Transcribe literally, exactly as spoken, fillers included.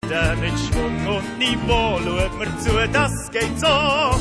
der mit Schwung und Niveau, schaut mir zu, das geht so.